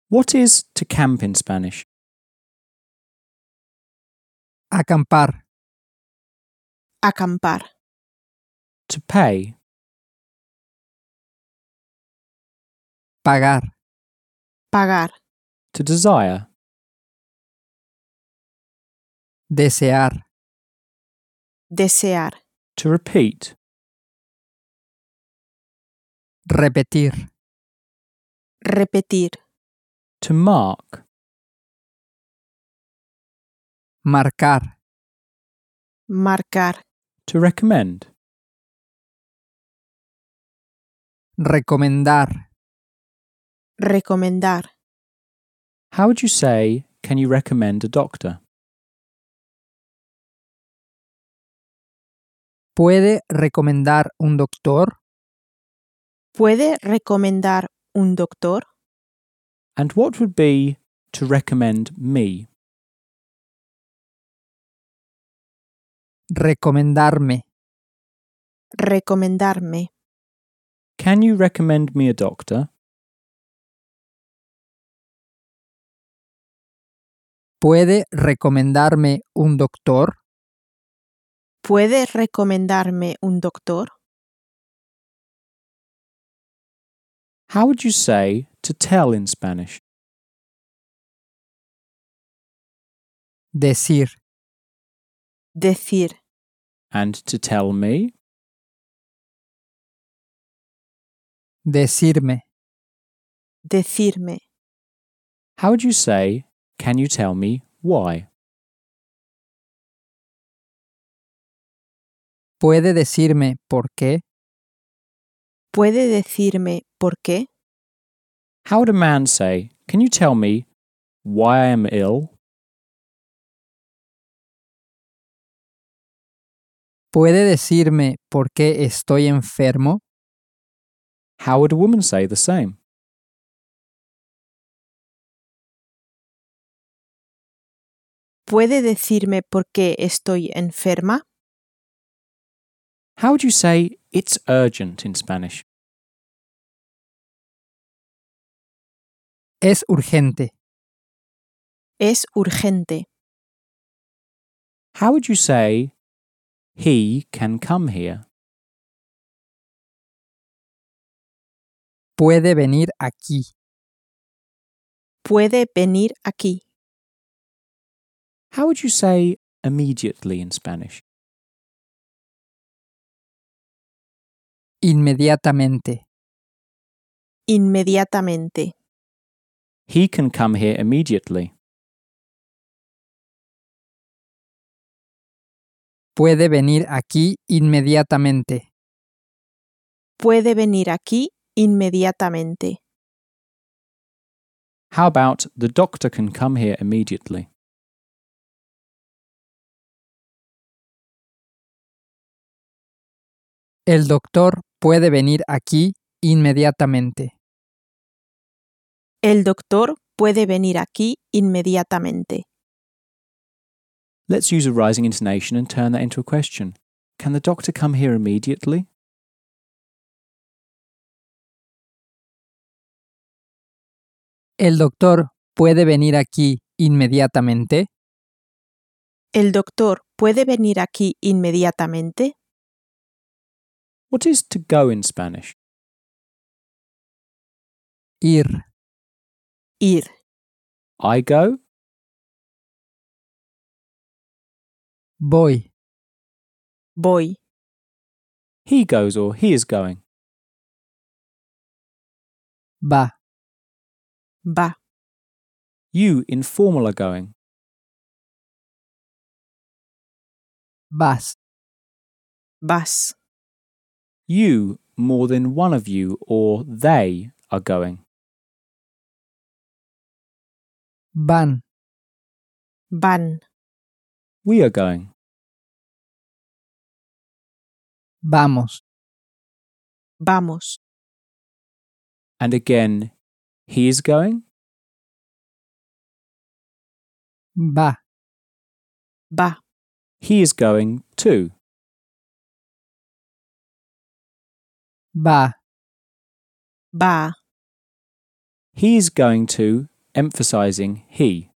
What is to camp in Spanish? Acampar. Acampar. To pay. Pagar. Pagar. To desire. Desear. Desear. To repeat. Repetir. Repetir. To mark. Marcar. Marcar. To recommend. Recomendar. Recomendar. How would you say, can you recommend a doctor? ¿Puede recomendar un doctor? ¿Puede recomendar un doctor? And what would be to recommend me? Recomendarme. Recomendarme. Can you recommend me a doctor? ¿Puede recomendarme un doctor? ¿Puede recomendarme un doctor? How would you say to tell in Spanish? Decir. Decir. And to tell me? Decirme. Decirme. How would you say, can you tell me why? ¿Puede decirme por qué? ¿Puede decirme por qué? How would a man say, can you tell me why I am ill? ¿Puede decirme por qué estoy enfermo? How would a woman say the same? ¿Puede decirme por qué estoy enferma? How would you say it's urgent in Spanish? Es urgente. Es urgente. How would you say he can come here? Puede venir aquí. Puede venir aquí. How would you say immediately in Spanish? Inmediatamente. Inmediatamente. He can come here immediately. Puede venir aquí inmediatamente. Puede venir aquí inmediatamente. How about the doctor can come here immediately? El doctor puede venir aquí inmediatamente. El doctor puede venir aquí inmediatamente. Let's use a rising intonation and turn that into a question. Can the doctor come here immediately? El doctor puede venir aquí inmediatamente. ¿El doctor puede venir aquí inmediatamente? What is to go in Spanish? Ir. Ir. I go, Voy. Voy. he goes, or he is going. Va. Va. You, informal, are going. Vas. Vas. You, more than one of you, or they, are going. Van. Van. We are going. Vamos. Vamos. And again, he is going. Va. Va. He is going too. Va. Va. He is going to emphasizing he.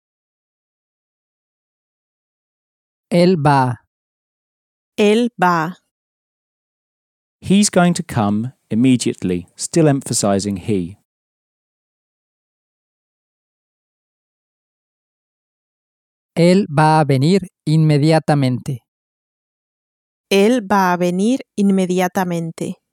Él va. Él va. He's going to come immediately, still emphasizing he. Él va a venir inmediatamente. Él va a venir inmediatamente.